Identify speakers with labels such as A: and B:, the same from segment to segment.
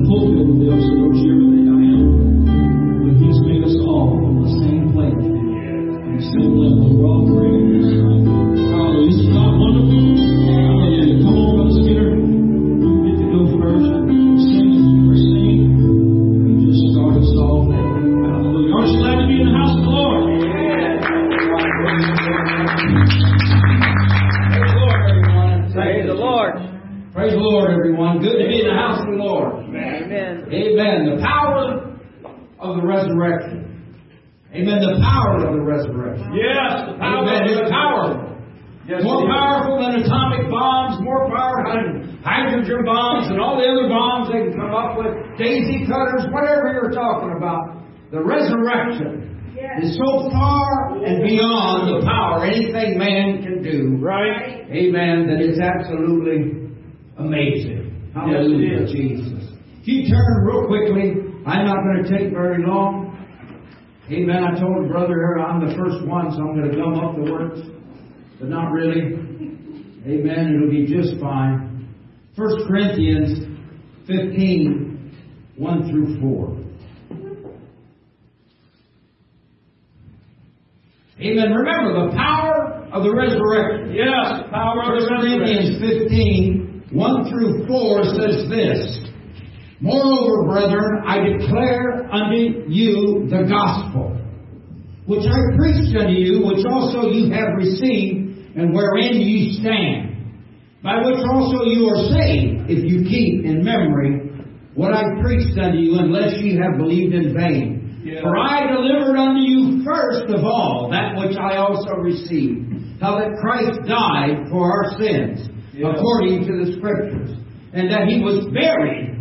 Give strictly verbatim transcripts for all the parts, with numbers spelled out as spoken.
A: pulpit with them, so don't you ever think I am. But He's made us all on the same plate, on the same level. We're all praying this time. Hallelujah. Isn't God wonderful? Hallelujah. Come on, Brother Skinner. You get to go first. Sing as we were singing. And just start us off. Hallelujah. Aren't you glad to be in the house of the Lord?
B: Praise the Lord.
C: Praise the Lord, everyone. Good to be in the house of the Lord.
B: Amen.
C: Amen. The power of the resurrection. Amen. The power of the resurrection.
A: Yes, the power.
C: Amen. It's powerful.
A: Yes,
C: more
A: it is.
C: powerful than atomic bombs, more powerful than hydrogen bombs and all the other bombs they can come up with, daisy cutters, whatever you're talking about. The resurrection is so far and beyond the power anything man can do.
A: Right.
C: Amen. That it's absolutely amazing. Hallelujah,
A: yes,
C: Jesus. If you turn real quickly, I'm not going to take very long. Amen. I told the brother here I'm the first one, so I'm going to gum up the words. But not really. Amen. It'll be just fine. First Corinthians fifteen, one through four. Amen. Remember the power of the resurrection.
A: Yes, the power of the
C: First
A: resurrection.
C: Corinthians fifteen, one through four says this. Moreover, brethren, I declare unto you the gospel, which I preached unto you, which also you have received, and wherein ye stand, by which also you are saved, if you keep in memory what I preached unto you, unless ye have believed in vain.
A: Yeah.
C: For I delivered unto you first of all that which I also received, how that Christ died for our sins,
A: Yeah.
C: according to the Scriptures, and that He was buried,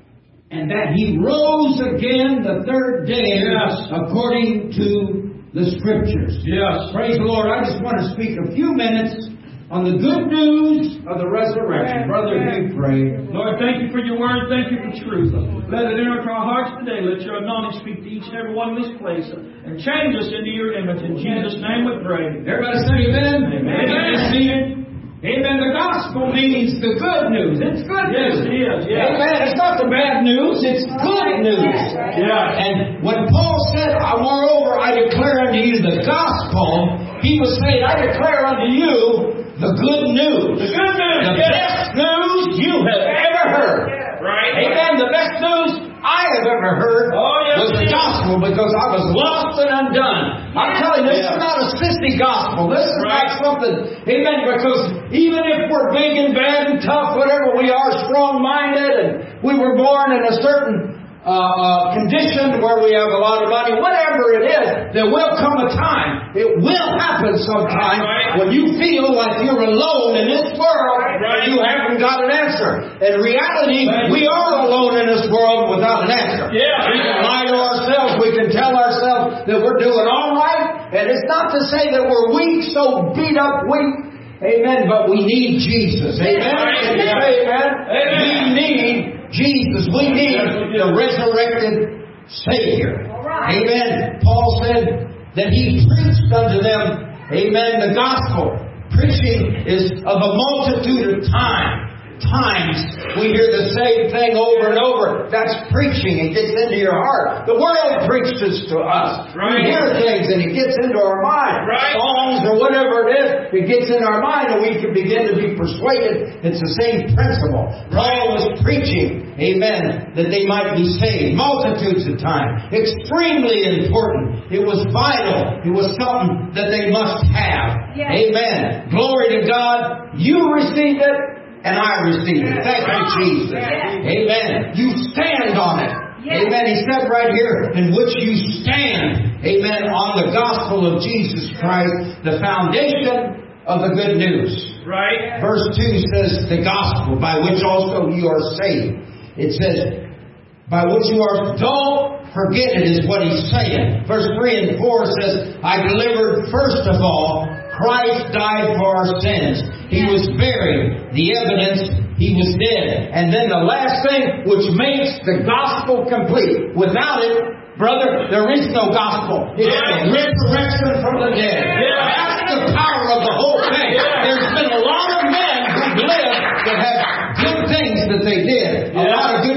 C: and that He rose again the third day,
A: Yes.
C: according to the Scriptures.
A: Yes.
C: Praise the Lord. I just want to speak a few minutes on the good news of the resurrection.
B: Yes.
C: Brother,
B: Yes.
C: you pray.
A: Lord, thank you for your word. Thank you for truth. Let it enter into our hearts today. Let your anointing speak to each and every one in this place and change us into your image. In Jesus' name we pray.
C: Everybody say amen.
A: Amen.
C: Amen. Amen. The gospel means the good news. It's good
A: Yes,
C: news.
A: it is. Yes.
C: Amen. It's not the bad news. It's good news.
A: Yes.
C: And when Paul said, moreover, I declare unto you the gospel, he was saying, I declare unto you the good news.
A: The good news.
C: The
A: Yes.
C: best news you have ever heard.
A: Right.
C: Amen. The best news I have ever heard
A: Oh, yes,
C: was the
A: it is.
C: gospel, because I was lost and undone. I'm telling you, this
A: Yeah.
C: is not a sissy gospel. This is
A: Right.
C: not something, amen, because even if we're big and bad and tough, whatever we are, strong-minded, and we were born in a certain uh, uh, condition where we have a lot of money, whatever it is, there will come a time, it will happen sometime,
A: Right.
C: when you feel like you're alone in this world
A: Right.
C: and you haven't got an answer. In reality,
A: Right.
C: we are alone in this world without an answer.
A: Yeah.
C: We can lie to ourselves. We can tell ourselves that we're doing all right. And it's not to say that we're weak, so beat up weak. Amen. But we need Jesus. Amen.
A: Right.
C: Can you say amen?
A: Amen.
C: We need Jesus. We need
A: Yes, we do.
C: the resurrected Savior.
B: All right.
C: Amen. Paul said that he preached unto them, amen, the gospel. Preaching is of a multitude of time. Times we hear the same thing over and over. That's preaching. It gets into your heart. The world preaches to us.
A: Right.
C: We hear things and it gets into our mind.
A: Right.
C: Songs or whatever it is, it gets in our mind and we can begin to be persuaded. It's the same principle. Paul was preaching, amen, that they might be saved. Multitudes of time. Extremely important. It was vital. It was something that they must have.
B: Yes.
C: Amen. Glory to God. You received it. And I received it. Thank you, Jesus.
B: Yes.
C: Amen. You stand on it.
B: Yes.
C: Amen. He said right here, in which you stand. Amen. On the gospel of Jesus Christ, the foundation of the good news.
A: Right.
C: Verse two says, the gospel by which also you are saved. It says, by which you are, don't forget it is what he's saying. Verse three and four says, I delivered first of all, Christ died for our sins. He was buried. The evidence, He was dead. And then the last thing, which makes the gospel complete. Without it, brother, there is no gospel. It's the resurrection from the dead. That's the power of the whole thing. There's been a lot of men who lived that had good things that they did. A lot of good statements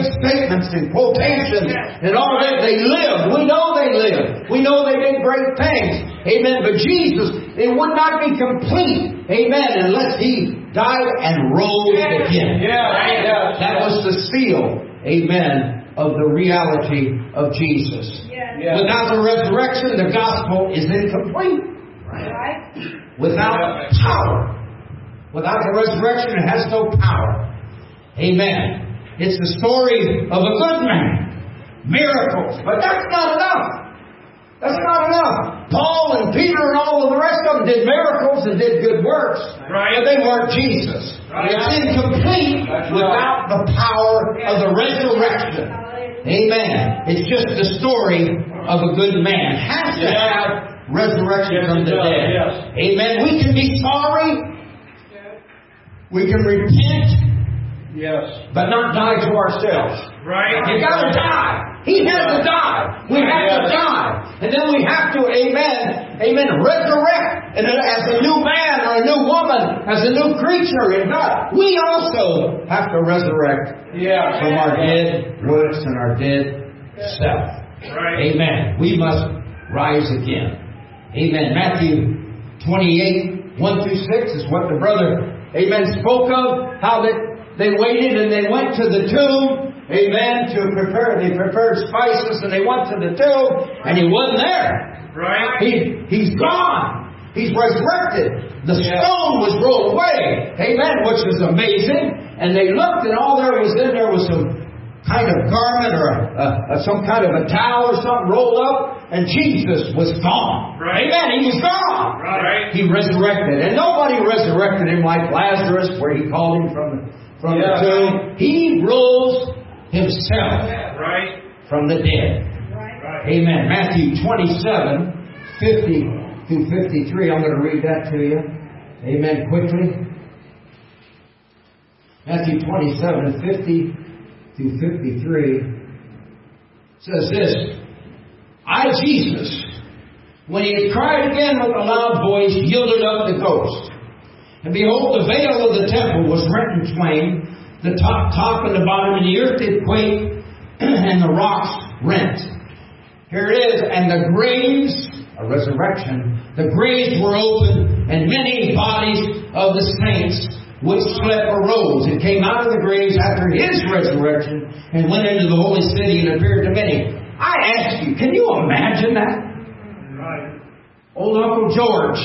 C: statements and quotations and all that. They lived. We know they lived. We know they did great things. Amen. But Jesus, it would not be complete. Amen. Unless He died and rose again.
B: Yeah.
C: That was the seal. Amen. Of the reality of Jesus.
B: Yeah.
C: Without the resurrection, the gospel is incomplete.
D: Right?
C: Without power. Without the resurrection, it has no power. Amen. It's the story of a good man. Miracles. But that's not enough. That's not enough. Paul and Peter and all of the rest of them did miracles and did good works.
B: Right.
C: But they weren't Jesus.
B: Right.
C: It's incomplete
B: That's
C: without
B: right.
C: the power of the resurrection. Amen. It's just the story of a good man. It has to
B: Yeah.
C: have resurrection
B: Yes,
C: from
B: it
C: the
B: does,
C: dead.
B: yes.
C: Amen. We can be sorry. We can repent,
B: Yes.
C: but not die to ourselves.
B: Right.
C: You got to die. He had to die. We have to
B: Yes.
C: die. And then we have to, amen, amen, resurrect. And as a new man or a new woman, as a new creature in God, we also have to resurrect
B: Yeah.
C: from our dead works and our dead self.
B: Right.
C: Amen. We must rise again. Amen. Matthew twenty-eight, one through six is what the brother, amen, spoke of. How that they waited and they went to the tomb. Amen. To prepare. They prepared spices and they went to the tomb. And He wasn't there.
B: Right.
C: He, he's gone. He's resurrected. The
B: Yeah.
C: stone was rolled away. Amen. Which is amazing. And they looked and all there was in there was some kind of garment or a, a, a, some kind of a towel or something rolled up, and Jesus was gone.
B: Right.
C: Amen. He was gone.
B: Right.
C: He resurrected, and nobody resurrected Him like Lazarus, where He called him from from
B: Yeah.
C: the tomb. He rose Himself
B: Right.
C: from the dead.
B: Right.
C: Amen. Matthew twenty-seven, fifty through fifty-three. I'm going to read that to you. Amen. Quickly. Matthew twenty-seven, fifty through fifty-three says this: I, Jesus, when He had cried again with a loud voice, yielded up the ghost. And behold, the veil of the temple was rent in twain, the top, top and the bottom, and the earth did quake, and the rocks rent. Here it is, and the graves, a resurrection, the graves were opened, and many bodies of the saints which slept arose and came out of the graves after His resurrection and went into the holy city and appeared to many. I ask you, can you imagine that?
B: Right.
C: Old Uncle George,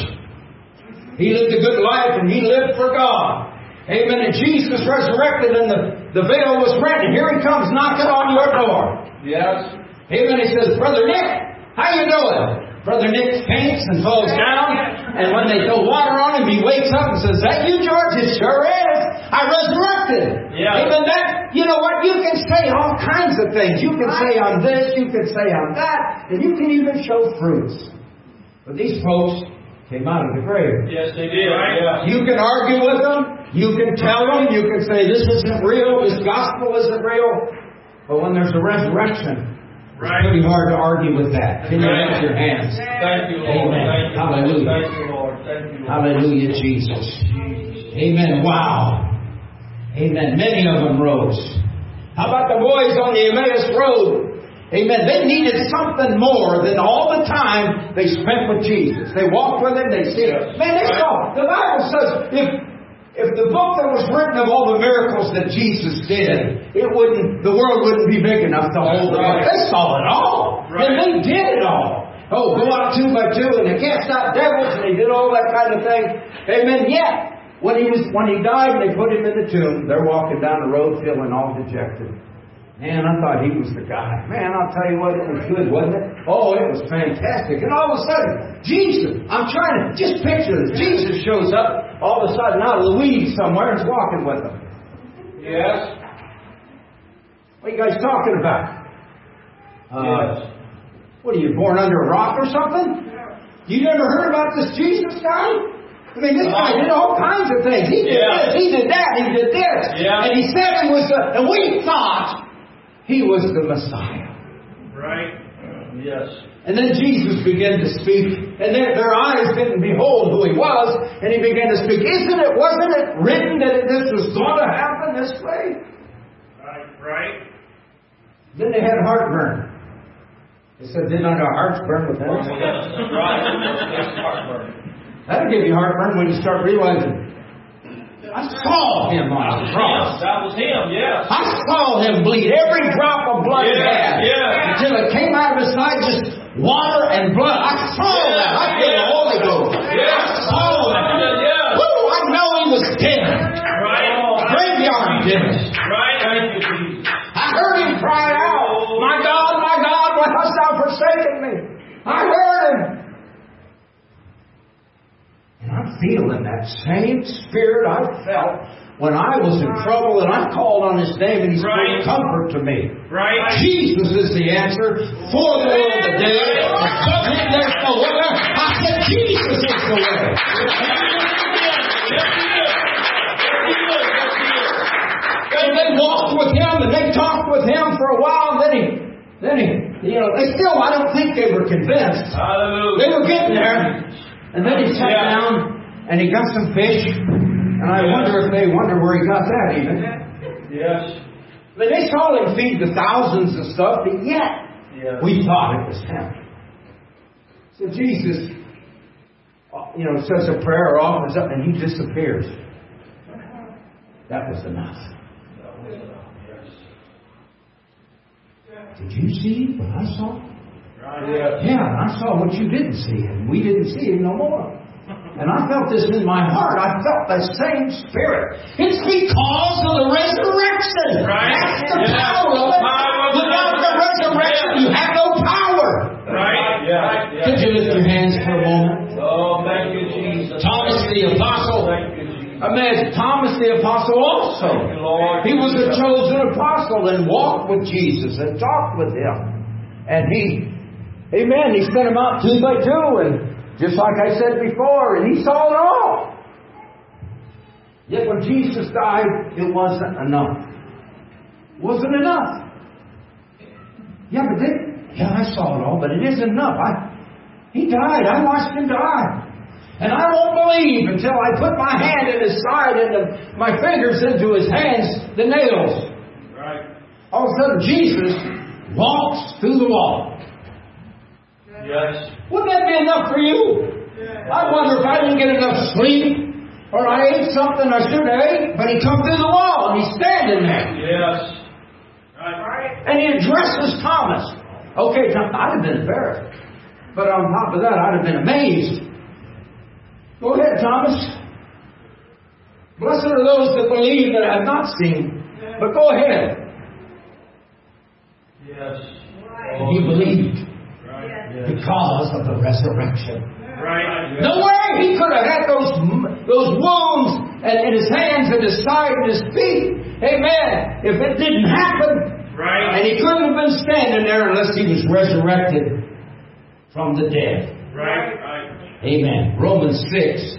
C: he lived a good life and he lived for God. Amen. And Jesus resurrected and the, the veil was rent, and here He comes knocking on your door.
B: Yes.
C: Amen. He says, Brother Nick, how you doing? Brother Nick faints and falls down, and when they throw water on him, he wakes up and says, "That you, George? It sure is. I resurrected."
B: Yeah.
C: Amen. That, you know what? You can say all kinds of things. You can say on this, you can say on that, and you can even show fruits. But these folks came out of the grave.
B: Yes, they did. Right. Yeah.
C: You can argue with them. You can tell them. You can say this isn't real. This gospel isn't real. But when there's a resurrection,
B: Right.
C: it's pretty hard to argue with that. Can you
B: Right.
C: raise your hands?
B: Thank you, Lord.
C: Amen.
B: Thank you,
C: Hallelujah.
B: Lord. Thank you, Lord. Thank you, Lord.
C: Hallelujah, Jesus. Amen. Wow. Amen. Many of them rose. How about the boys on the Emmaus Road? Amen. They needed something more than all the time they spent with Jesus. They walked with Him. They see
B: Yes.
C: Man, they saw. The Bible says if if the book that was written of all the miracles that Jesus did, it wouldn't. The world wouldn't be big enough to hold it
B: right.
C: up. They saw it all,
B: Right.
C: and they did it all. Oh, go out two by two, and they cast out devils, and they did all that kind of thing. Amen. Yet, when he was when he died, and they put Him in the tomb, they're walking down the road feeling all dejected. Man, I thought he was the guy. Man, I'll tell you what, it was good, wasn't it? Oh, it was fantastic. And all of a sudden, Jesus, I'm trying to just picture this. Jesus shows up all of a sudden out of Louise somewhere and is walking with them.
B: Yes.
C: What are you guys talking about? Uh,
B: Yes.
C: What are you, born under a rock or something? You never heard about this Jesus guy? I mean, this guy did all kinds of things. He did
B: Yeah.
C: this, he did that, he did this.
B: Yeah.
C: And he said he was the, and we thought He was the Messiah.
B: Right. Yes.
C: And then Jesus began to speak, and their, their eyes didn't behold who He was, and He began to speak. Isn't it, wasn't it written that this was going to happen this way?
B: Right. Right.
C: Then they had heartburn. They said, didn't our hearts burn with
B: Yes,
C: that?
B: that's right. Yes, heartburn.
C: That'll give you heartburn when you start realizing, I saw him on the cross.
B: That was him, yes.
C: I saw him bleed every drop of blood he
B: Yeah,
C: had.
B: yeah.
C: Until it came out of his side, just water and blood. I saw
B: Yeah,
C: that. I feel
B: yeah.
C: the Holy Ghost.
B: Yeah.
C: I saw that.
B: Yeah.
C: Woo, I know he was dead.
B: Right.
C: Graveyard dead.
B: Right. Thank you, Jesus.
C: I heard him cry out, my God, my God, why hast thou forsaken me? I heard him. And I'm feeling that same spirit I felt when I was in trouble and I called on His name and He spoke
B: Right.
C: comfort to me.
B: Right.
C: Jesus is the answer for the world today. Above Him there's no other. I said Jesus is the way.
B: Yes, he is. Yes, he is. Yes, he is.
C: And they walked with Him and they talked with Him for a while. Then He, then He, you know, they still, I don't think they were convinced.
B: Hallelujah.
C: They were getting there. And then He sat
B: Yeah.
C: down and He got some fish. And I wonder if they wonder where He got that even.
B: Yes.
C: I mean, they saw Him feed the thousands and stuff, but yet
B: Yes.
C: we thought it was Him. So Jesus, you know, says a prayer or offers up and He disappears. That was enough. Did you see what I saw?
B: Right.
C: Yeah, I saw what you didn't see, and we didn't see Him no more. And I felt this in my heart. I felt the same Spirit. It's because of the resurrection.
B: Right.
C: That's the
B: Yeah.
C: power of it.
B: Power of the
C: Without the resurrection, you have no power.
B: Right. Yeah.
C: Could you lift your hands for a moment?
B: Oh, thank you, Jesus.
C: Thomas the Apostle.
B: Thank you, Jesus.
C: Imagine, Thomas the Apostle also.
B: Thank you, Lord.
C: He was a chosen apostle and walked with Jesus and talked with Him. And he, amen, He sent him out two by two, and just like I said before, and he saw it all. Yet when Jesus died, it wasn't enough. Wasn't enough. Yeah, but they, yeah, I saw it all, but it isn't enough. I, he died. I watched Him die. And I won't believe until I put my hand in His side and the, my fingers into His hands, the nails.
B: Right.
C: All of a sudden, Jesus walks through the wall.
B: Yes.
C: Wouldn't that be enough for you? I wonder if I didn't get enough sleep, or I ate something I shouldn't have ate, but He come through the wall and He's standing there.
B: Yes. Right.
C: And He addresses Thomas. Okay, Tom, I'd have been embarrassed. But on top of that, I'd have been amazed. Go ahead, Thomas. Blessed are those that believe that have not seen. But go ahead.
B: Yes.
C: And he believed
B: Right. Yes.
C: because of the resurrection.
B: Right.
C: No way he could have had those, those wounds and in his hands and his side and his feet. Amen. If it didn't happen.
B: Right.
C: And he couldn't have been standing there unless he was resurrected from the dead.
B: Right. Right.
C: Amen. Romans six,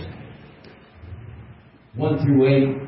C: one through eight.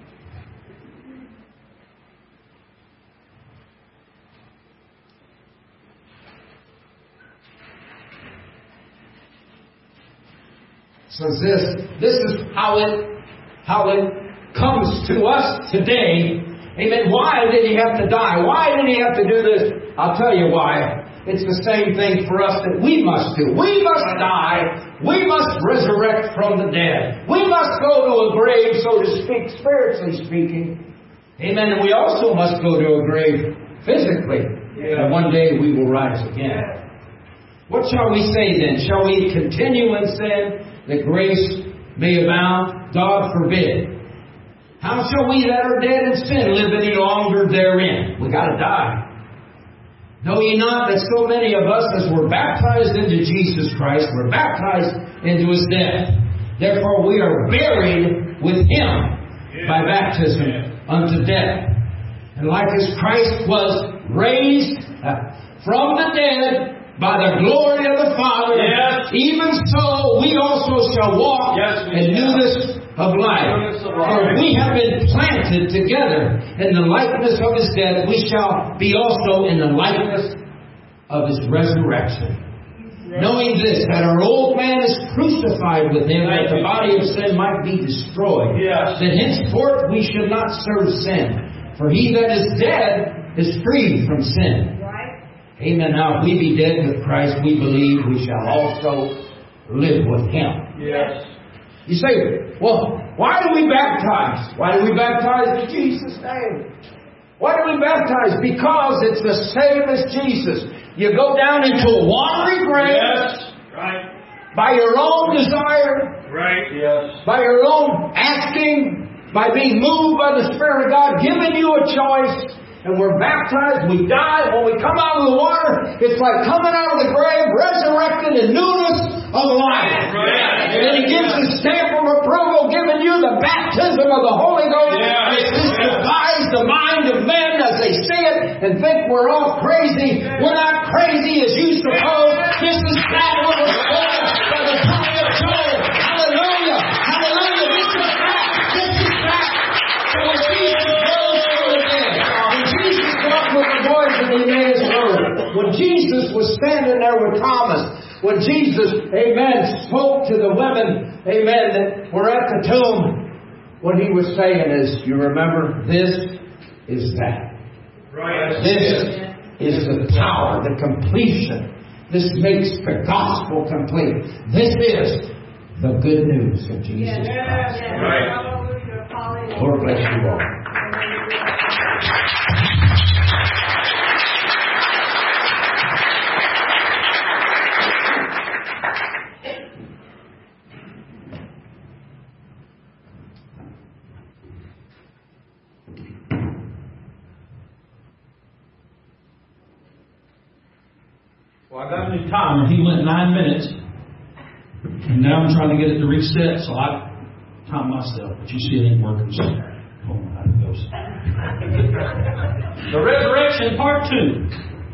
C: Says this, this is how it how it comes to us today. Amen. Why did He have to die? Why did He have to do this? I'll tell you why. It's the same thing for us that we must do. We must die. We must resurrect from the dead. We must go to a grave, so to speak, spiritually speaking. Amen. And we also must go to a grave physically.
B: Yeah.
C: And one day we will rise again. What shall we say then? Shall we continue in sin that grace may abound? God forbid. How shall we that are dead in sin live any longer therein? We got to die. Know ye not that so many of us, as were baptized into Jesus Christ, were baptized into His death? Therefore we are buried with Him by baptism unto death. And like as Christ was raised from the dead by the glory of the Father,
B: yes.
C: even so we also shall walk
B: yes,
C: in newness of life. For we have been planted together in the likeness of His death, we shall be also in the likeness of His resurrection. Right. Knowing this, that our old man is crucified with Him, that the body of sin might be destroyed.
B: Yes.
C: That henceforth we should not serve sin. For he that is dead is free from sin.
D: Right.
C: Amen. Now, if we be dead with Christ, we believe we shall also live with Him.
B: Yes.
C: You say, well, why do we baptize? Why do we baptize in Jesus' name? Why do we baptize? Because it's the same as Jesus. You go down into a watery grave.
B: Yes. Right.
C: By your own desire.
B: Right. Yes.
C: By your own asking. By being moved by the Spirit of God. Giving you a choice. And we're baptized. We die. When we come out of the water, it's like coming out of the grave, resurrected in newness of life.
B: Right.
C: And then He gives the stamp of approval, giving you the baptism of the Holy Ghost.
B: Yeah.
C: And it mystifies the mind of men as they see it and think we're all crazy. We're not crazy as you suppose. This is that what was spoken by the prophet Joel. Hallelujah! Hallelujah! This is that. This is that. So when Jesus rose from the dead, when Jesus walked with the boys in Emmaus Road, when Jesus was standing there with Thomas, when Jesus, amen, spoke to the women, amen, that were at the tomb, what He was saying is, you remember, this is that.
B: Right.
C: This is the power, the completion. This makes the gospel complete. This is the good news of Jesus Christ.
B: Right.
D: Hallelujah.
C: Lord bless you all.
A: Well, I got a new timer. He went nine minutes. And now I'm trying to get it to reset, so I time myself. But you see it ain't working, so oh, how it goes. The resurrection, part two.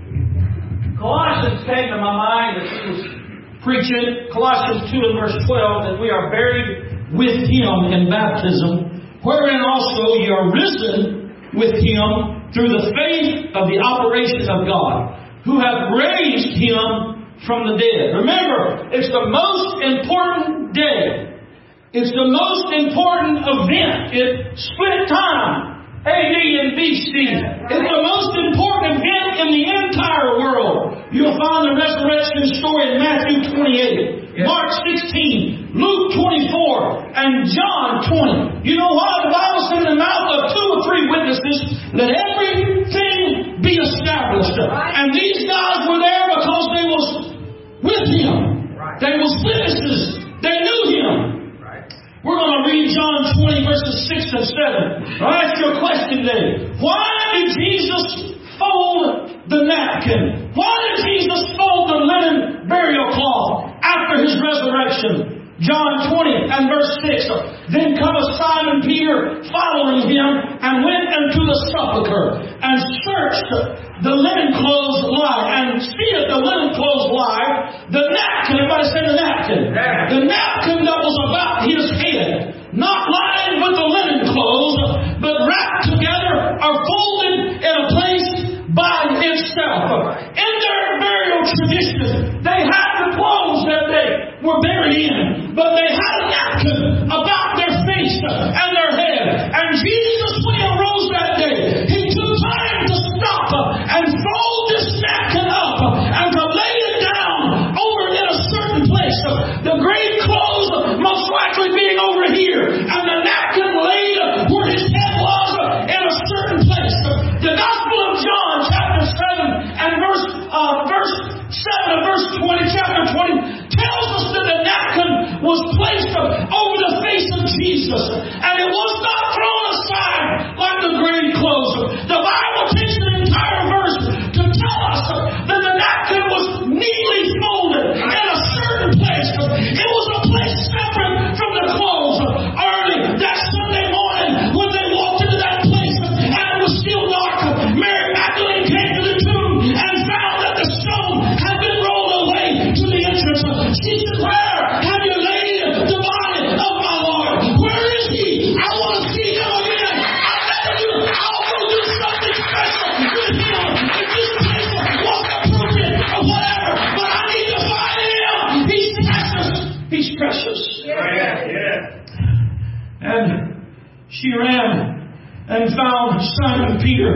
A: Colossians came to my mind as he was preaching. Colossians two and verse twelve, that we are buried with Him in baptism, wherein also you are risen with Him through the faith of the operation of God, who hath raised Him from the dead. Remember, it's the most important day. It's the most important event. It split time, A D and B C. It's the most important event in the entire world. You'll find the resurrection story in Matthew twenty-eight, yes. Mark sixteen, Luke twenty-four, and John twenty. You know why? The Bible said in the mouth of two or three witnesses, let everything be established. And these guys were there because they was with Him. They was witnesses. They knew Him. We're going to read John twenty, verses six and seven. I'll ask you a question today. Why did Jesus fold the napkin? Why did Jesus fold the linen burial cloth after His resurrection? John twenty and verse six. Then cometh Simon Peter following Him, and went unto the sepulchre, and searched the linen clothes lie, and seeth the linen clothes lie, the napkin, everybody say the napkin, the napkin that was about His head, not lying with the linen clothes, but wrapped together or folded in a place by itself. In their burial tradition, they had the clothes that they were buried in, but they had a napkin about their face and their head. And Jesus, when He arose that day, He took time to stop and fold this napkin up and to lay it down over in a certain place. The grave clothes most likely being over here, and the napkin laid where His head was in a certain place. The Gospel of John, chapter seven and verse uh, verse seven and verse twenty, chapter twenty, tells us that the napkin was placed over the face of Jesus, and it was not thrown aside like the grave clothes. The Bible takes an entire verse to tell us that the napkin was neatly folded in a certain place. It was a place separate from the clothes. Early that Sunday morning, when they walked into that place and it was still dark, Mary Magdalene came to the tomb and found that the stone had been rolled away to the entrance. She said, "Where have you laid the body of my Lord? Where is He? I want to see Him again. I'll never do it. I'll go do something special with Him. If this place wasn't appropriate or whatever, but I need to find Him. He's precious. He's precious."
B: Yeah, yeah.
A: And she ran and found Simon Peter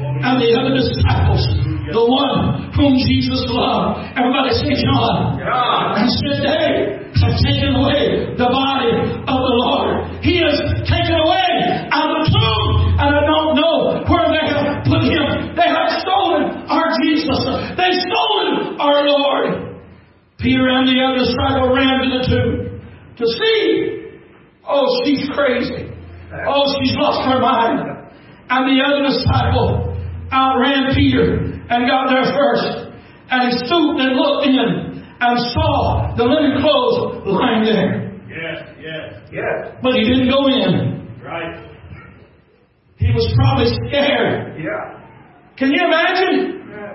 A: and the other disciples, the one whom Jesus loved, everybody say John, and said they have taken away the body of the Lord. He has taken away out of the tomb, and I don't know where they have put him. They have stolen our Jesus. They've stolen our Lord. Peter and the other disciple ran to the tomb to see. Oh, she's crazy. Oh, she's lost her mind. And the other disciple outran Peter and got there first. And he stooped and looked in and saw the linen clothes lying there.
B: Yes, yes, yes.
A: But he didn't go in.
B: Right.
A: He was probably scared.
B: Yeah.
A: Can you imagine?
B: Yeah.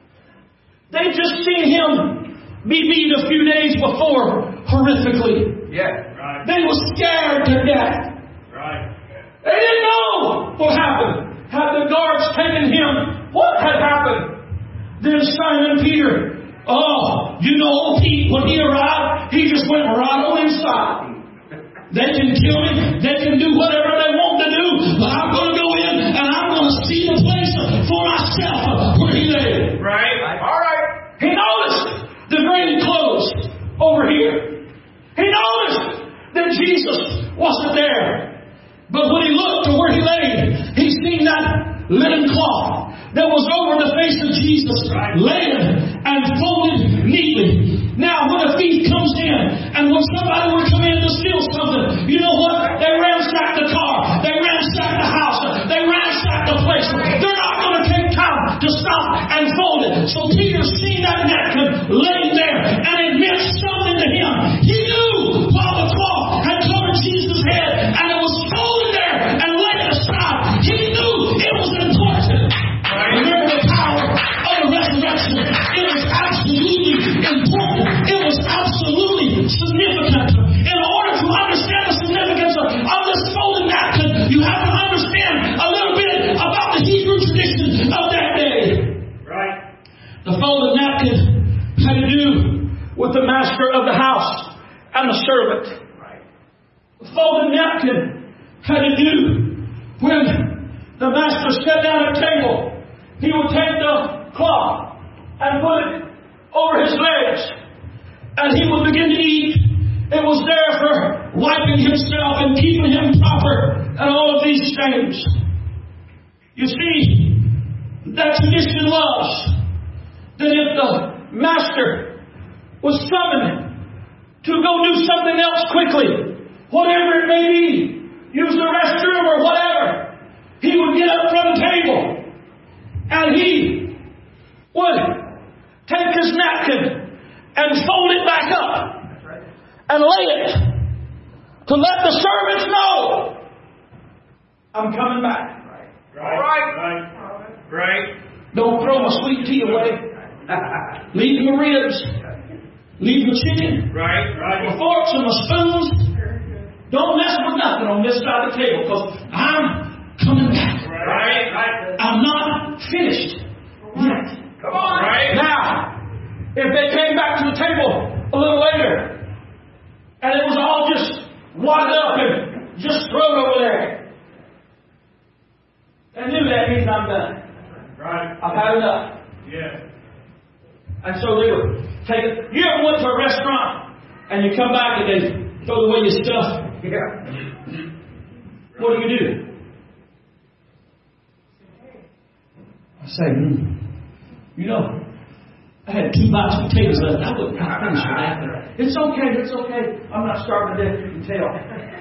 A: They'd just seen him be beat a few days before horrifically.
B: Yeah. Right.
A: They were scared to death.
B: Right.
A: They didn't know what happened. Had the guards taken him, what had happened? Then Simon Peter, oh, you know, Pete, when he arrived, he just went right on inside. They can kill me, they can do whatever they want to do, but I'm going to go in and I'm going to see the place for myself where he lay.
B: Right. All right.
A: He noticed the green clothes over here. He noticed that Jesus wasn't there. But when he looked to where he lay, he seen that linen cloth that was over the face of Jesus, laid and folded neatly. Now, when a thief comes in, and when somebody would come in to steal something, you know what? They ransack the car. They ransack the house. They ransack the place. They're not going to take time to stop and fold it. So Peter seen that napkin laying there, and it meant something to him. He knew while the cloth had covered Jesus' head, and it was folded there and laid aside. He knew it was important. Remember the power of the resurrection. It was absolutely important. It was absolutely significant. In order to understand the significance of, of this folded napkin, you have to understand a little bit about the Hebrew tradition of that day.
B: Right.
A: The folded napkin had to do with the master of the house and the servant.
B: Right.
A: The folded napkin had to do when the master sat down at table. He would take the cloth and put it over his legs, and he would begin to eat. It was there for wiping himself and keeping him proper and all of these things. You see, that tradition was that if the master was summoned to go do something else quickly, whatever it may be, use the restroom or whatever, he would get up from the table and he would take his napkin and fold it back up and lay it to let the servants know, I'm coming back.
B: Right. Right. Right. Right.
A: Don't throw my sweet tea away. Leave my ribs. Leave my chicken.
B: Right. Right.
A: My forks and my spoons. Don't mess with nothing on this side of the table, because I'm coming back.
B: Right. Right.
A: I'm not finished yet.
B: Come on. Right.
A: Now, if they came back to the table a little later, and it was all just wadded up and just thrown over there, they knew that means I'm done.
B: Right.
A: I've had enough.
B: Yeah.
A: And so they would take it. You ever went to a restaurant and you come back and they throw away your stuff?
B: Yeah.
A: What do you do? I say, mm, you know, I had two bites of potatoes left. I wouldn't finish with that. It's okay, it's okay. I'm not starving to death, you can tell.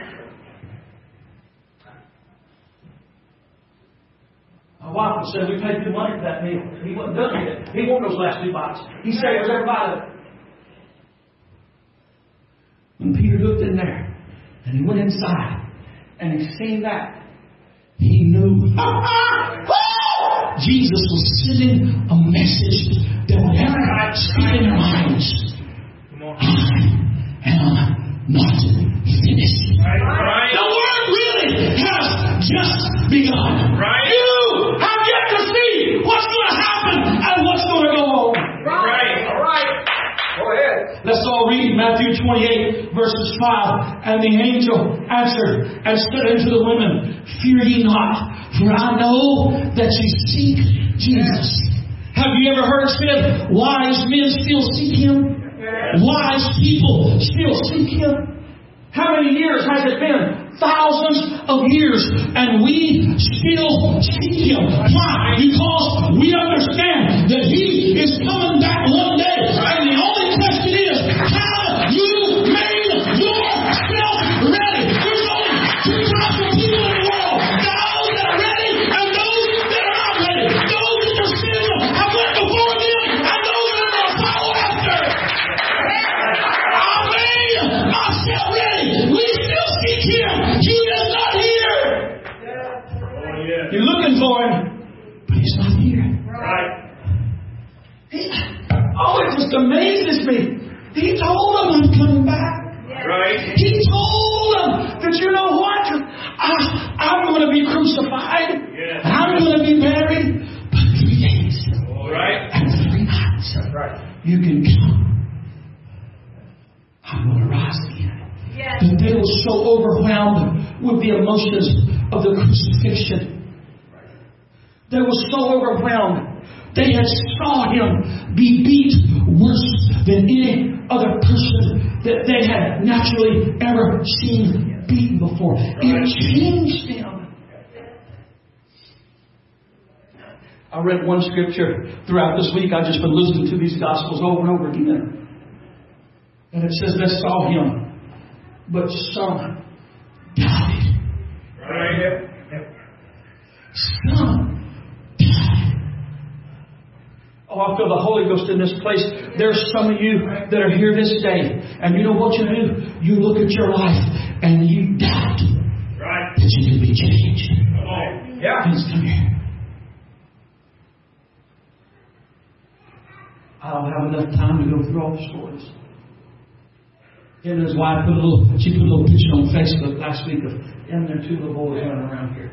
A: My wife said, we paid good money for that meal. He wasn't done yet. He wanted those last two bites. He said, was everybody. When Peter looked in there, and he went inside, and he seen that, he knew Jesus was sending a message that would ever speak in their minds. I am not finished.
B: Right. Right.
A: The word really has just begun.
B: Right.
A: You have yet to see what's going to happen and what's going to go on.
B: Right. All right. Go ahead.
A: Let's all read Matthew twenty-eight, verses five. And the angel answered and said unto the women, fear ye not, For I know that you seek Jesus. Have you ever heard said, wise men still seek Him? Wise people still seek Him? How many years has it been? Thousands of years. And we still seek Him. Why? Because we understand that He is coming back one day. And the only question is, have you made yourself ready? There's only two types of people in the world. Those that are ready and those that are not ready. Those that are sinful have went before them and those that are going to follow after. I made myself ready. We still seek Him. He is not here. You're looking for Him, but He's not here.
B: Right.
A: He, oh, it just amazes me. He told them I'm coming back.
B: Right.
A: He told them that, you know what? I, I'm going to be crucified.
B: Yeah.
A: I'm going to be buried. But three days
B: Right.
A: and three nights
B: Right.
A: you can come. I'm going to rise again.
D: Yes.
A: That they were so overwhelmed with the emotions of the crucifixion. They were so overwhelmed. They had saw Him be beat worse than any other person that they had naturally ever seen beaten before. It changed them. I read one scripture throughout this week. I've just been listening to these Gospels over and over again. And it says they saw Him, but some doubted.
B: Right.
A: Some died. Oh, I feel the Holy Ghost in this place. There's some of you that are here this day. And you know what you do? You look at your life and you doubt
B: Right.
A: that you can be changed.
B: Come on.
A: Yeah. Please come here. I don't have enough time to go through all the stories. Him and his wife put a little, she put a little picture on Facebook last week of him and their two little boys running around here.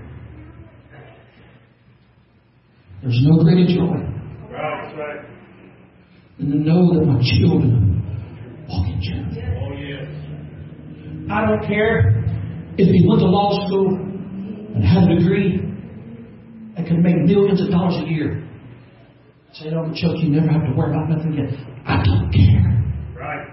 A: There's no greater joy
B: Right. Right.
A: than to know that my children walk in truth.
B: Oh, yes.
A: I don't care if he went to law school and had a degree and can make millions of dollars a year. Say, oh, Chuck, you never have to worry about nothing again. I don't care.
B: Right.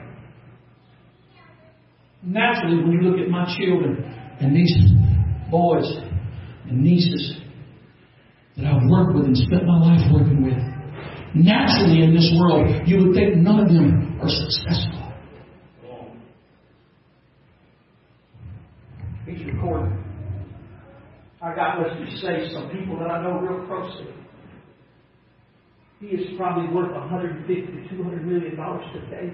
A: Naturally, when you look at my children and these boys and nieces that I've worked with and spent my life working with, naturally in this world, you would think none of them are successful. He's recording. I got, let's just say, some people that I know real closely. He is probably worth one hundred fifty to two hundred million dollars today.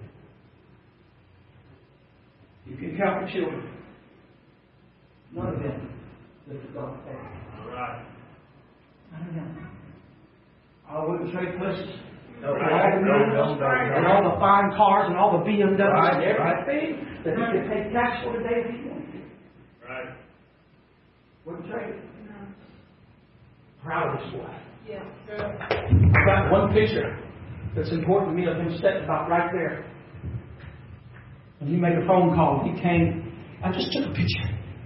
A: You can count the children. None of them live for God.
B: Right.
A: None of them. I wouldn't trade places.
B: No,
A: And
B: right.
A: all the
B: No,
A: millions,
B: no, no,
A: and
B: no.
A: all the fine cars and all the B M Ws
B: Right,
A: and
B: right.
A: everything that he could pay cash for today if he wanted to.
B: Right.
A: Wouldn't trade it. Proud of his wife.
D: Yeah.
A: I've got one picture that's important to me of him sitting about right there. When he made a phone call, he came. I just took a picture.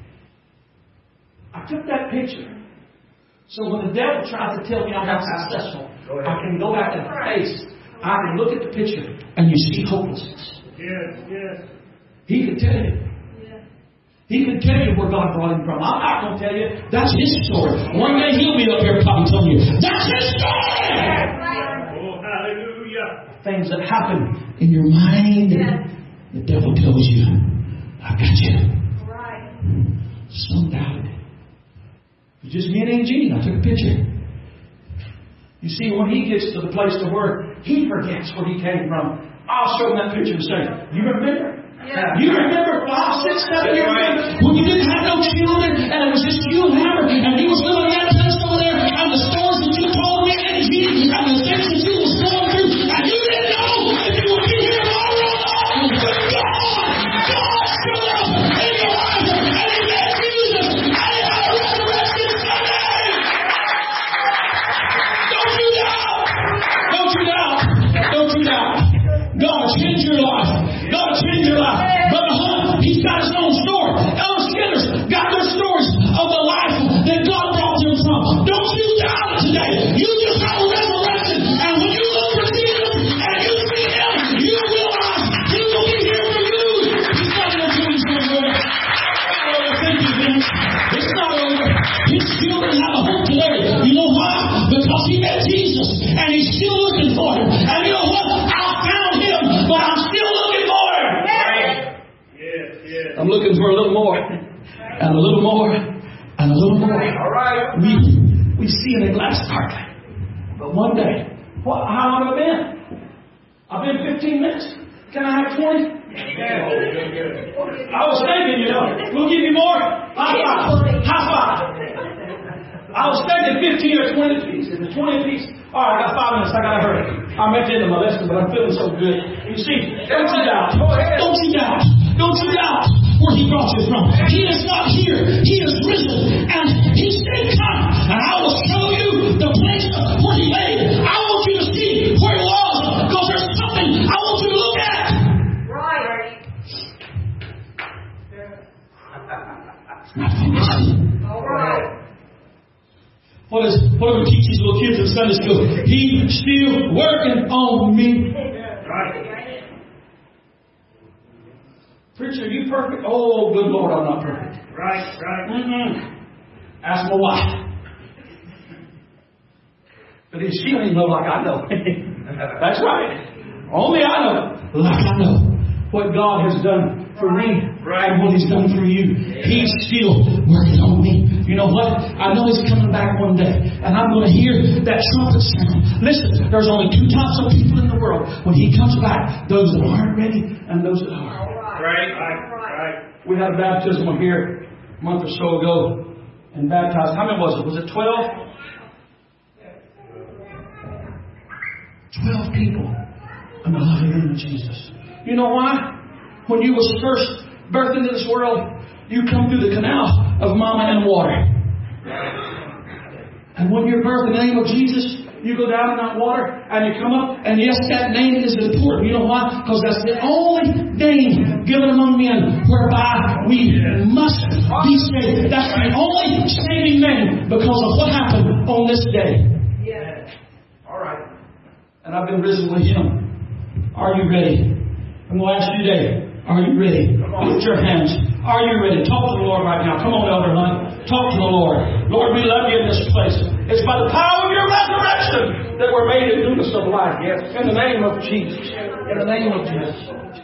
A: I took that picture. So when the devil tries to tell me I'm not successful, I can go back in the face. I can look at the picture and you see hopelessness.
B: Yes. Yes.
A: He can tell you. He can tell you where God brought him from. I'm not going to tell you. That's his story. One day he'll be up here probably telling you, that's his story!
B: Oh, hallelujah.
A: Things that happen in your mind. The devil tells you, I got you.
D: Right.
A: Some doubted. It was just me and Aunt Jean. I took a picture. You see, when he gets to the place to work, he forgets where he came from. I'll show him that picture and say, you remember?
D: Yeah.
A: You remember five, six, seven years ago when you didn't have no children and it was just you and Hammer and you was living in that place over there and the stores that you told me and Jean and the things that you was going through and you didn't know if you would be here tomorrow. But God, God showed up in your life and He made Jesus and He had a resurrection Sunday. Don't you doubt. Don't you doubt. Don't you doubt. God change your life. God change your life. Brother Hunt, he's got his own story. Elder Skinner's got their stories of the life that God brought to because he met Jesus and he's still looking for him. And you know what? I found him, but I'm still looking for him.
B: Yes, yes.
A: I'm looking for a little more, and a little more, and a little more.
B: All right.
A: We we see in a glass darkly. But one day, what, how long have I been? I've been fifteen minutes. Can I have twenty? I was thinking, you know, we'll give you more. High five. High five. I was thinking fifteen or twenty piece. Is it twenty piece? All right, I got five minutes. I got to hurry. I'm at the end of my lesson, but I'm feeling so good. You see, don't you doubt. Don't you doubt. Don't you doubt where he brought you from. He is not here. He is risen. And he said, come, and I will show you the place where he lay. I want you to see where he was, because there's something I want you to look at.
D: Right.
A: It's not finished.
D: All right.
A: What is what do we teach these little kids in Sunday school? He's still working on me.
B: Right.
A: Preacher, are you perfect? Oh, good Lord, I'm not perfect.
B: Right, right.
A: Mm-mm. Ask my wife. But she don't even know like I know. That's right. Only I know like I know what God has done for me and what He's done for you. He's still working on me. You know what? I know He's coming back one day, and I'm going to hear that trumpet sound. Listen, there's only two types of people in the world. When He comes back, those that aren't ready and those that are.
B: Right, right, right.
A: We had a baptism here a month or so ago and baptized. How many was it? Was it twelve? Twelve people in the loving name of Jesus. You know why? When you was first birthed into this world, you come through the canal of mama and water. And when you're birthed in the name of Jesus, you go down in that water and you come up. And yes, that name is important. You know why? Because that's the only name given among men whereby we must be saved. That's the only saving name because of what happened on this day.
D: Yes.
A: All right. And I've been risen with Him. Are you ready? I'm going to ask you today. Are you ready? Lift your hands. Are you ready? Talk to the Lord right now. Come on, Elder Hunt. Talk to the Lord. Lord, we love you in this place. It's by the power of your resurrection that we're made in newness of life. Yes. In the name of Jesus. In the name of Jesus.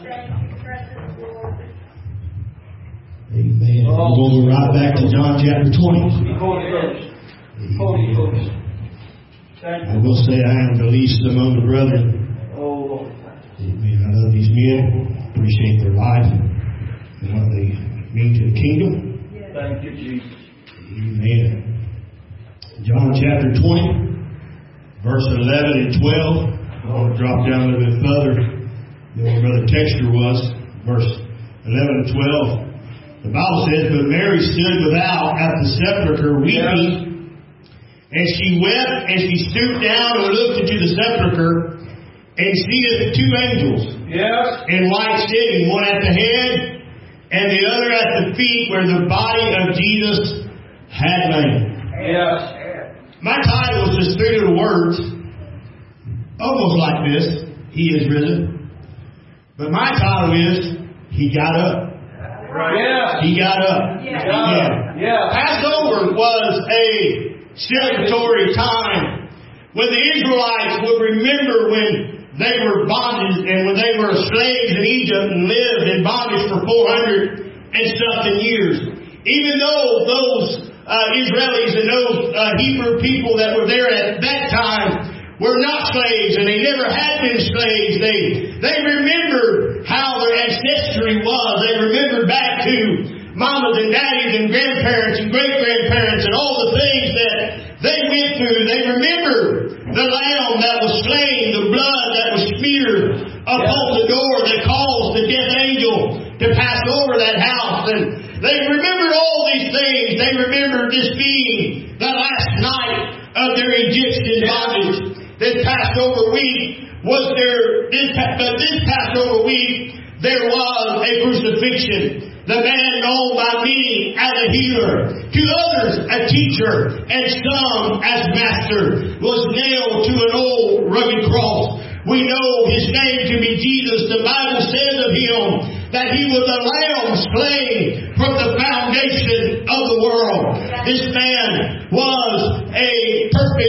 E: Amen. We'll go right back to John chapter twenty.
A: Holy Ghost. Holy Ghost. Thank
E: I
A: you.
E: will say I am the least among the brethren.
A: Oh, Lord.
E: Amen. I love these men. Appreciate their life and what they mean to the kingdom.
A: Thank you, Jesus.
E: Amen. John chapter twenty, verse eleven and twelve. I want to drop down a little bit further than where Brother Texture was. Verse eleven and twelve. The Bible says, but Mary stood without at the sepulchre weeping, and she wept, and she stooped down and looked into the sepulchre, and seeth two angels
A: Yes.
E: in white sitting, one at the head and the other at the feet where the body of Jesus had lain.
A: Yes.
E: My title is just three little words, almost like this: He is risen. But my title is He got up.
A: Right. Yes.
E: He got up.
D: Yeah.
E: Yeah.
A: Yeah.
E: Passover was a celebratory time when the Israelites would remember when they were bondage and when they were slaves in Egypt and lived in bondage for four hundred and something years. Even though those uh, Israelis and those uh, Hebrew people that were there at that time were not slaves and they never had been slaves, they they remembered how their ancestry was. They remembered back to mamas and daddies and grandparents and great-grandparents and all the things that they went through. They remembered the lamb that was slain, the blood that was smeared upon the door that caused the death angel to pass over that house. And they remembered all these things. They remembered this being the last night of their Egyptian bondage. This Passover week was there, this, but this Passover week there was a crucifixion. The man known by many as a healer, to others a teacher, and some as master, was nailed to an old rugged cross. We know His name to be Jesus. The Bible says of Him that He was a lamb slain from the foundation of the world. This man was a perfect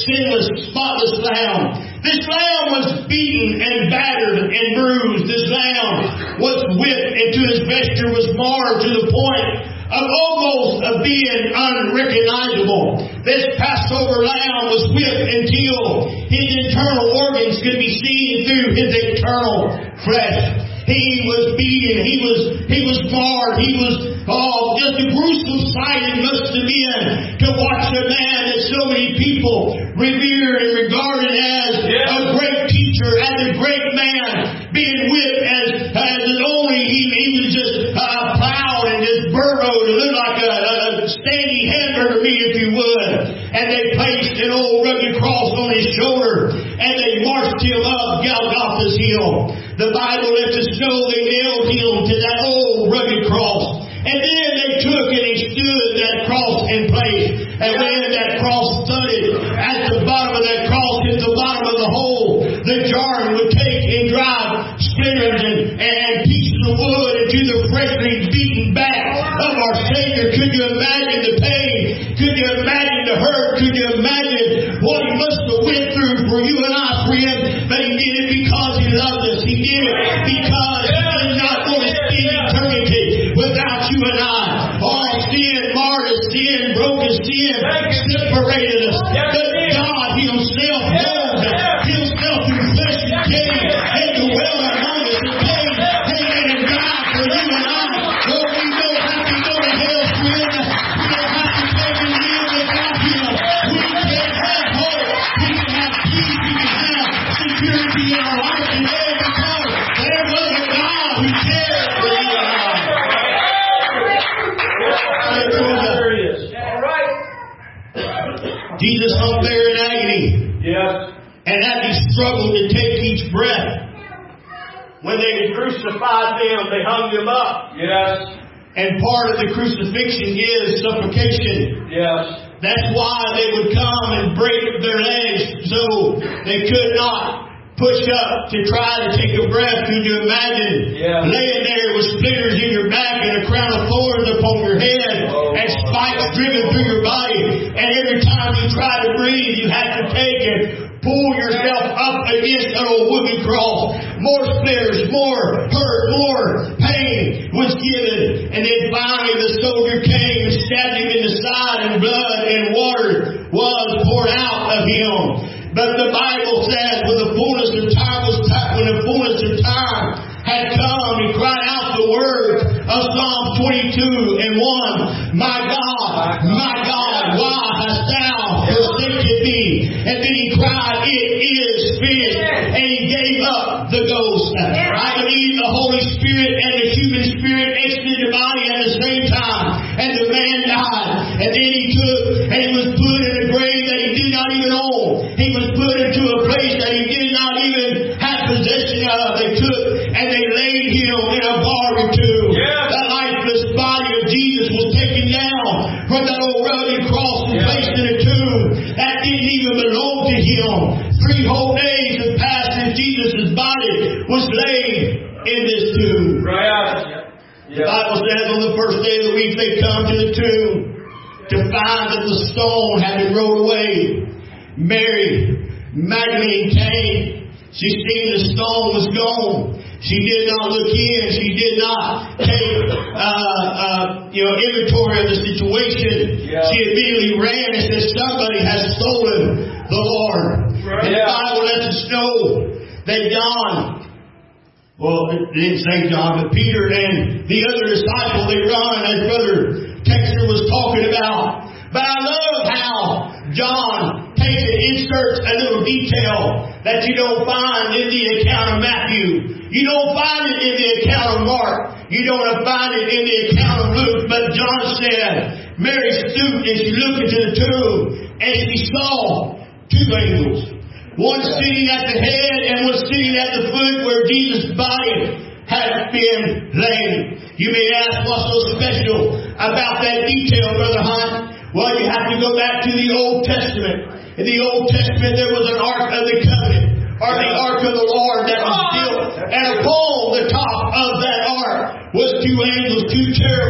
E: sinless, spotless lamb. This lamb was beaten and battered and bruised. This lamb was whipped into his vesture was marred to the point of almost of being unrecognizable. This Passover lamb was whipped until his internal organs could be seen through his eternal flesh. He was beaten. He was he was marred. He was oh, just a gruesome sight it must have been to watch a man that so many people revered and regarded as yeah. a great teacher, as a great man, being whipped as as only he, he was just uh, plowed and just burrowed. It looked like a, a standing hamburger meat, if you would. And they placed an old rugged cross on his shoulder, and they marched him up Golgotha's hill. The Bible lets us know they nailed him to that old rugged cross. And then they took and they stood that cross in place. And when that cross thudded at the bottom of that cross, at the bottom of the hole, the jar would take and drive splinters and, and pieces of wood into the freshly beaten back of our Savior. Could you imagine the pain? Could you imagine the hurt? Could you imagine what He must have went through for you and I, friend? But He did it because He loved us. He did it because He did not want to spend eternity without you and I. All sin, marred us, sin, broke us, sin, separated us. But God Himself knows Himself through flesh and came and dwelt among us and came and died for you and I. Oh, we don't have to go to hell, friend. We don't have to take and live without Him. We can have hope. We can have peace. We can have security in our life today because there was a God who cared for you and I.
B: All right.
E: Jesus hung there in agony.
B: Yes.
E: And as He struggled to take each breath, when they crucified them, they hung Him up.
B: Yes.
E: And part of the crucifixion is suffocation.
B: Yes.
E: That's why they would come and break their legs so they could not push up to try to take a breath. Could you imagine
B: yeah.
E: laying there with splinters in your back and a crown of thorns upon your head oh, and spikes driven through your body, and every time you try to breathe you have to take and pull yourself up against an old wooden cross. More splinters, more hurt, more pain was given, and then finally the soldier came and stabbed Him in the side, and blood and water was poured out of Him. But the Bible says when the fullness of time was time, when the fullness of time had come, He cried out the words of Psalm twenty-two and one, My God, my God, why hast thou forsaken me? And then He cried, It is finished. And He gave up the ghost. I believe the Holy Spirit and the human spirit exited the body at the same time. And the man died. And then He took and He was put in a grave that He did not even own. He was put into a place that He did not even have possession of. They took and they laid Him in a borrowed tomb. Yeah. The lifeless body of Jesus was taken down from that old rugged cross and yeah. placed in a tomb that didn't even belong to Him. Three whole days have passed since Jesus' body was laid in this tomb.
B: Right.
E: The Bible says on the first day of the week they come to the tomb to find that the stone had been rolled away. Mary Magdalene came. She seen the stone was gone. She did not look in. She did not take uh, uh, you know inventory of the situation. Yeah. She immediately ran and said, "Somebody has stolen the Lord." Right. And the Bible lets us know that John, well, it didn't say John, but Peter and the other disciple, they run as Brother Texter was talking about. But I love how John takes and inserts a little detail that you don't find in the account of Matthew. You don't find it in the account of Mark. You don't find it in the account of Luke. But John said, Mary stooped and she looked into the tomb and she saw two angels. One sitting at the head and one sitting at the foot where Jesus' body had been laid. You may ask what's so special about that detail, Brother Hunt. Well, you have to go back to the Old Testament. In the Old Testament, there was an Ark of the Covenant, or the Ark of the Lord that was built. And upon the top of that Ark was two angels, two cherubim.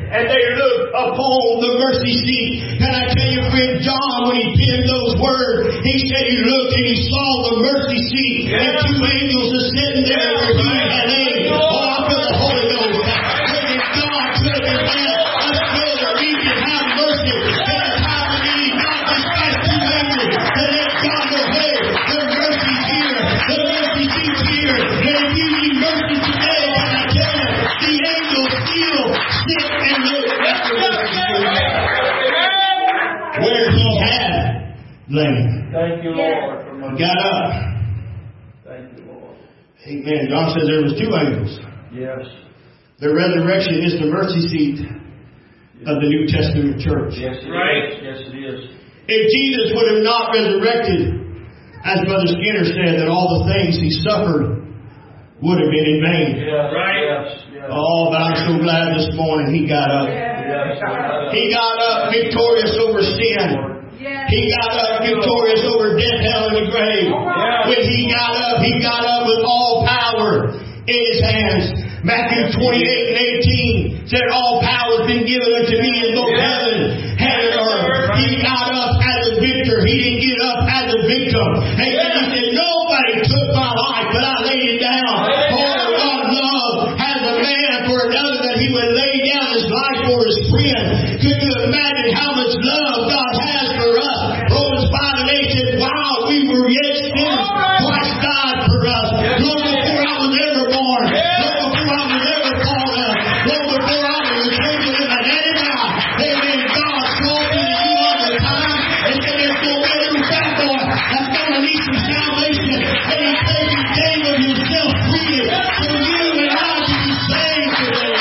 E: and they looked upon the mercy seat. Can I tell you, friend, John, when he penned those words, he said he looked and he saw the mercy seat, and two angels are sitting there where he had laid. Oh, I feel the Holy Ghost. Maybe God could have let us know that we can have mercy in a time of need, not dispatch two angels to let God know, hey, the mercy's here, the mercy seat's here, and if you need mercy today, can I tell you, the angels still sit and look at the mercy seat where he had lain.
B: Thank you, Lord. For
E: He
B: mercy.
E: got up.
B: Thank you, Lord.
E: Amen. John says there was two angels.
B: Yes.
E: The resurrection is the mercy seat of the New Testament church.
B: Yes, it
E: Right.
B: is. Yes, it is.
E: If Jesus would have not resurrected, as Brother Skinner said, that all the things he suffered would have been in vain.
B: Yes.
E: Right.
B: Yes. Yes.
E: Oh, but I'm so glad this morning he got up.
B: Yes.
E: He got up victorious over sin. He got up victorious over death, hell, and the grave. When he got up, he got up with all power in his hands. Matthew twenty-eight and eighteen said, all power has been given unto me in both heaven and earth. He got up as a victor. He didn't get up as a victim. And he said, nobody took my life, but I laid it down. Oh, God love has a man for another that he would lay down his life for his friend. Could you imagine how much love God has for us? Romans five and eight said, while we were yet sinners, Christ died for us. Long before I was ever born. Long before I was ever called up. Long before I was a baby in my daddy's house. Amen. God saw me to you all the time and said, there's no way little fat boy that's going to need some salvation. And he said, he gave of himself freely for you and I to be saved today.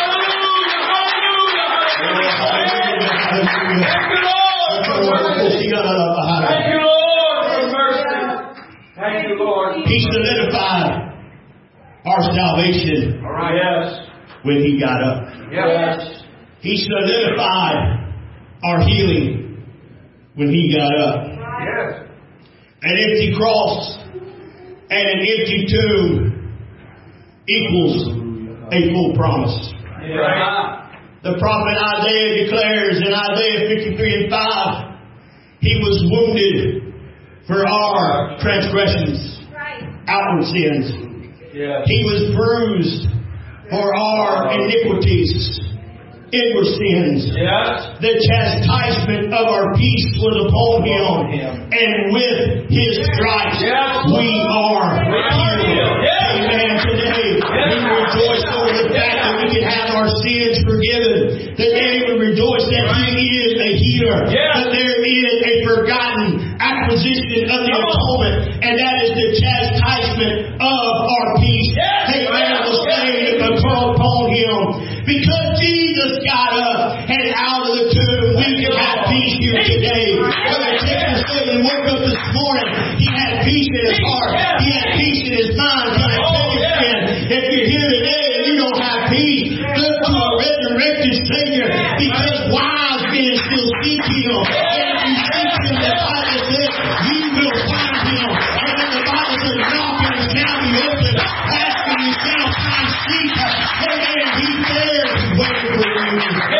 B: Thank you, Lord, for mercy. Thank you, Lord.
E: He solidified our salvation
B: All right. Yes.
E: when he got up.
B: Yes.
E: He solidified our healing when he got up.
B: Yes.
E: An empty cross and an empty tomb equals a full promise.
B: Right.
E: The prophet Isaiah declares in Isaiah fifty-three and five, he was wounded for our transgressions, outward sins.
B: Yes.
E: He was bruised for our iniquities, inward sins.
B: Yes.
E: The chastisement of our peace was upon him, and with his stripes
B: Yes.
E: we are healed.
B: Yes.
E: Amen. Today we rejoice over the fact that we can have our sins forgiven. Today we rejoice that he is a healer.
B: Yes.
E: That there is a forgotten acquisition of the atonement, and that is the chastisement of our peace.
B: Yes.
E: Amen. Was laid upon him. Because Jesus got up and out of the tomb, we can have peace here today. Brother Texas said he woke up this morning, he had peace in his heart. He had peace in his mind. Can I tell you, friend, if you're here today and you don't have peace, look to a resurrected Savior, because wise men still seek him. And if you seek him, the Bible says, you will find him. And then the Bible says, knock and it shall be open. Ask and you shall find seek. Amen. He's there waiting for you.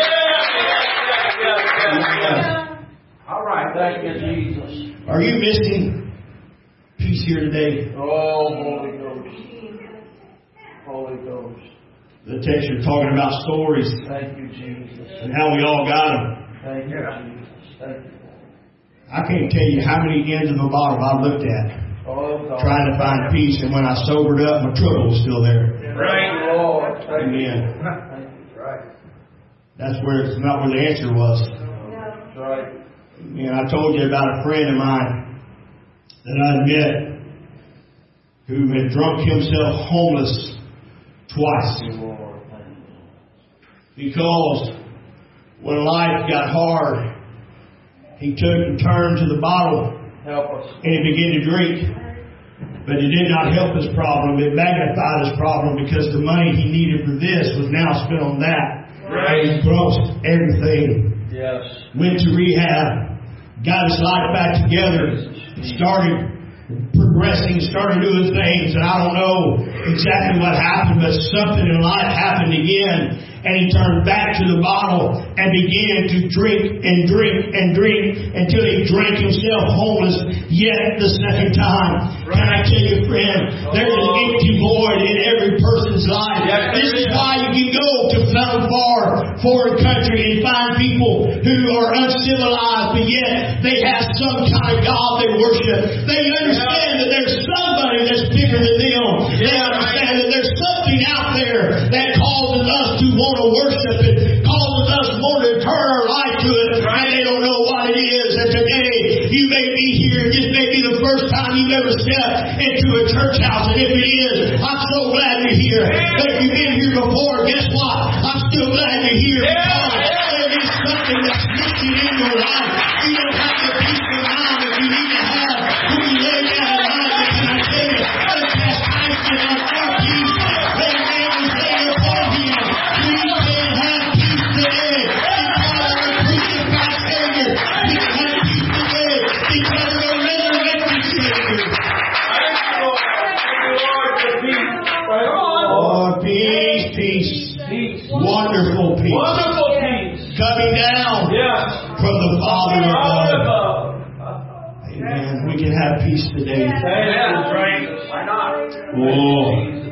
B: All right. Thank you, Jesus.
E: Are you missing peace here today?
B: Oh, Holy Ghost. Holy Ghost.
E: The text you're talking about stories
B: Thank you, Jesus.
E: and how we all got them.
B: Thank you, Jesus. Thank you.
E: I can't tell you how many ends of a bottle I looked at
B: Oh, God.
E: trying to find peace, and when I sobered up, my trouble was still there.
B: Thank you, Lord. Thank you.
E: Amen.
B: Thank you. Right.
E: That's where it's not where the answer was.
B: That's right.
E: And I told you about a friend of mine that I met who had drunk himself homeless twice.
B: Thank you, Lord. Thank you.
E: Because when life got hard, he took and turned to the bottle
B: Help us.
E: and he began to drink. But it did not help his problem. It magnified his problem because the money he needed for this was now spent on that.
B: Right.
E: He lost everything.
B: Yes.
E: Went to rehab, got his life back together, started progressing, started doing things, and I don't know exactly what happened, but something in life happened again, and he turned back to the bottle and began to drink and drink and drink until he drank himself homeless yet the second time. Can I tell you, friend, there's an empty void in every person's life. This is why you can go to some far foreign country and find people who are uncivilized, but yet they have some kind of God they worship. They understand that there's somebody that's bigger than them. They understand that there's something out there that causes us to want to worship it, causes us to want to turn our life to it, and they don't know what it is. And today, you may be here, this may be the first time you've ever stepped into a church house, and if it is, I'm so glad you're here. But if you've been here before, guess what? I'm still glad you're here, because there is something that's missing in your life. You don't have the peace of mind that you need to have when you lay down at night. But can I tell you, the chastisement of our peace, that man was laid upon him. We can have peace today because of our crucified Savior. We can have peace today because of the resurrected Savior. Oh, peace, peace.
B: Peace.
E: Wonderful peace.
B: Wonderful peace.
E: Coming down
B: Yes.
E: from the Father above.
B: Above.
E: Amen. We can have peace today.
B: Amen. Right. Why not?
E: Oh.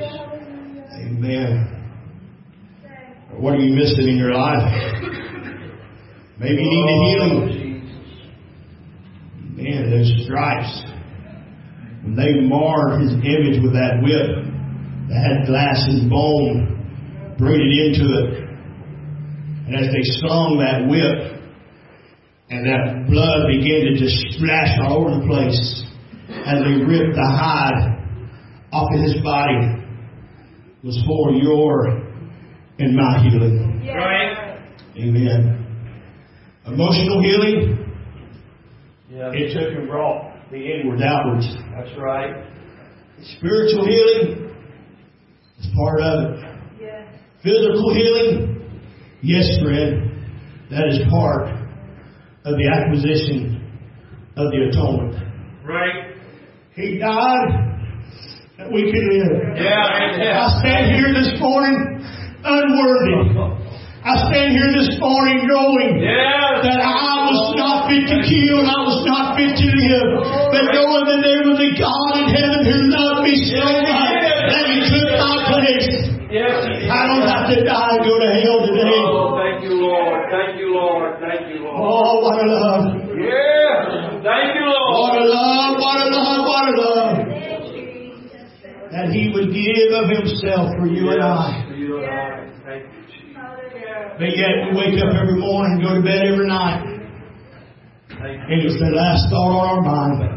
E: Amen. What are you missing in your life? Maybe you need a healing. Man, those stripes. When they marred his image with that whip that had glass and bone braided into it. And as they slung that whip, and that blood began to just splash all over the place, as they ripped the hide off of his body, was for your and my healing.
B: Yeah. Right.
E: Amen. Emotional healing,
B: Yeah.
E: it took and brought the inward outwards.
B: That's right.
E: Spiritual healing is part of it.
D: Yes.
E: Physical healing, yes, friend, that is part of the acquisition of the atonement.
B: Right.
E: He died that we could live.
B: Yeah. Yeah.
E: I stand here this morning unworthy. I stand here this morning knowing
B: Yeah.
E: that I was not fit to kill and I was not fit to live. But knowing that there was a God in heaven who loved me so much that He took my place.
B: Yes. He did.
E: I don't have to die and go to hell today.
B: Oh, thank you, Lord. Thank you, Lord. Thank you, Lord.
E: Oh, what a love.
B: Yeah. Thank you, Lord.
E: What a love, what a love, what a love. That He would give of Himself for you and I.
B: For you and I. Thank you, Jesus.
E: But yet we wake up every morning and go to bed every night.
B: Thank you.
E: And it's the last thought on our mind.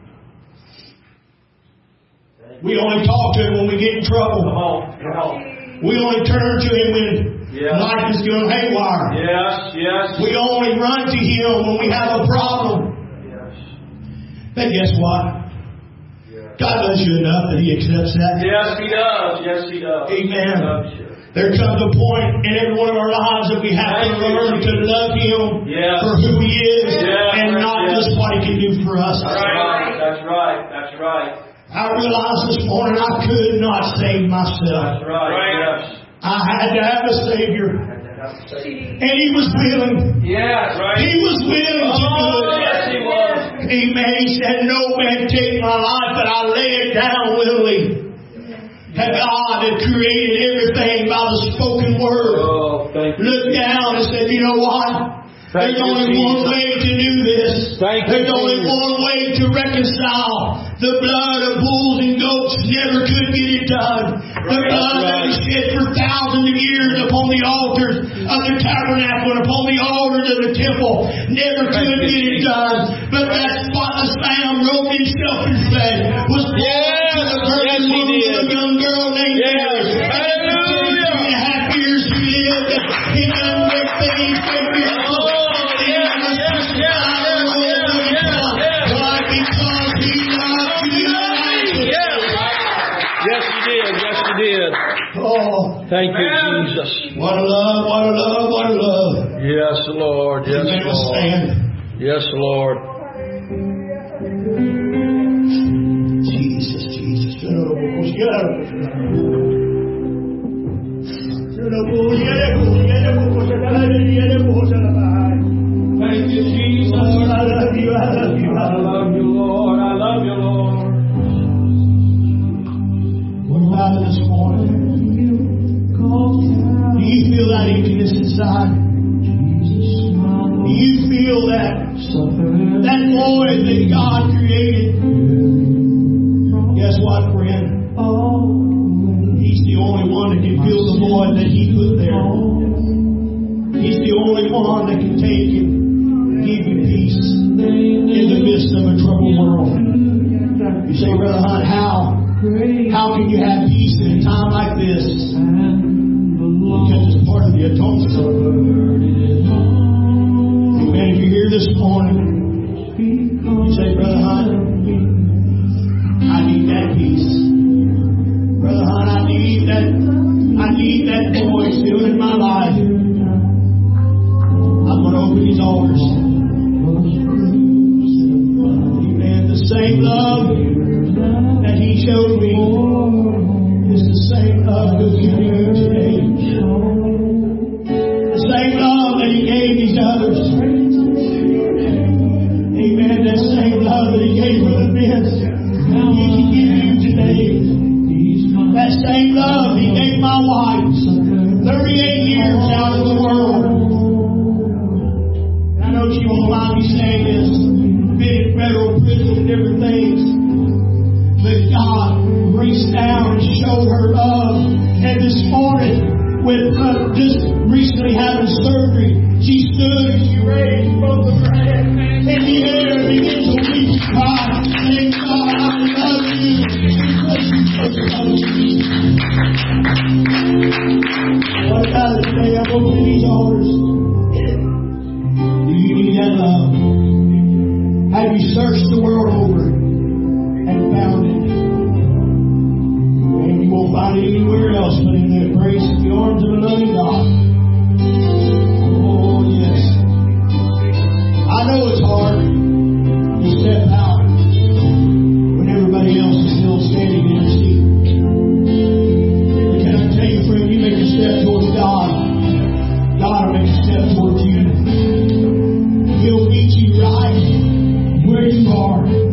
E: We only talk to Him when we get in
B: Come
E: trouble.
B: on. Come on.
E: We only turn to Him when
B: Yeah.
E: life is going haywire.
B: Yes. Yes.
E: We only run to Him when we have a problem.
B: Yes.
E: But guess what?
B: Yes.
E: God loves you enough that He accepts that.
B: Yes, He does. Yes, He does.
E: Amen.
B: He loves you.
E: There comes a point in every one of our lives that we have to learn to love Him
B: Yes.
E: for who He is
B: Yes.
E: and not
B: Yes.
E: just what He can do for us.
B: That's right. That's right. That's right.
E: I realized this morning I could not save myself.
B: That's right. Yes.
E: I had to have a Savior. And He was willing.
B: Yes. Right.
E: He was willing to do
B: Oh,
E: it.
B: yes, He was.
E: Amen. He said, no man take my life, but I lay it down willingly. And God had created everything by the spoken word.
B: Oh, thank you.
E: Looked down and said, you know what?
B: Thank
E: There's
B: you,
E: only
B: Jesus.
E: one way to do this.
B: Thank you,
E: There's only
B: Jesus.
E: one way to reconcile. The blood of bulls and goats never could get it done. The
B: Right,
E: blood that
B: right.
E: was shed for thousands of years upon the altars of the tabernacle and upon the altars of the temple never
B: Thank
E: could
B: you,
E: get it
B: Jesus.
E: done. But that spotless lamb robed Himself in flesh was born
B: Yes,
E: to the virgin
B: yes, He
E: womb
B: did.
E: of a young girl named
B: Yes.
E: Mary. And
B: Hallelujah.
E: for thirty-two and a half years He lived. He done great things, great miracles.
B: Oh, yes, yes, yes, yes, yes, yes, yes.
E: Why? Because He loved you and I.
B: Yes, He did. Yes, He did.
E: Oh,
B: Thank you,
E: man.
B: Jesus.
E: What a love, what a love, what a love.
B: Yes, Lord. Yes,
E: Amen. Let's
B: Lord.
E: stand.
B: Yes, Lord.
E: Jesus, Jesus.
A: Thank you, Jesus.
E: Lord, I love you. I love you.
A: I love you, Lord. I love you, Lord.
E: What about it this morning? Do you feel that emptiness inside? Do you feel that that void that God created? Guess what, friend? He's the only one that can fill the void that He put there. He's the only one that can take and give you peace in the midst of a troubled world. You say, Brother Hunt, how? How can you have peace in a time like this? Because it's part of the atonement. Amen. If you're here this morning, you say, Brother Hunt, I need that peace. Brother Hunt, I need that. I need that voice still in my life. I'm going to open these altars. Amen. The same love that He showed me is the same love that He gave you today. The same love that He gave these others. Amen. That same love that He gave for the men, He can give you today. That same love He gave my wife thirty-eight years out of the world. And I know she won't mind me saying this, been in federal prison and different things. But God reached down and showed her love. And this morning, with uh, just recently having surgery, she stood and she raised both of her hands in the air and began to weep and cry, saying, God, I love you. What about it today? I'm opening these altars. Do you need that love? Have you searched the world over and found it? And you won't find it anywhere else but in the embrace of the arms of a loving God. Oh, yes. I know it's hard to step out when everybody else is still standing in their seat. But can I tell you, friend, you make a step towards God, God will make a step towards you. He'll meet you right where you are.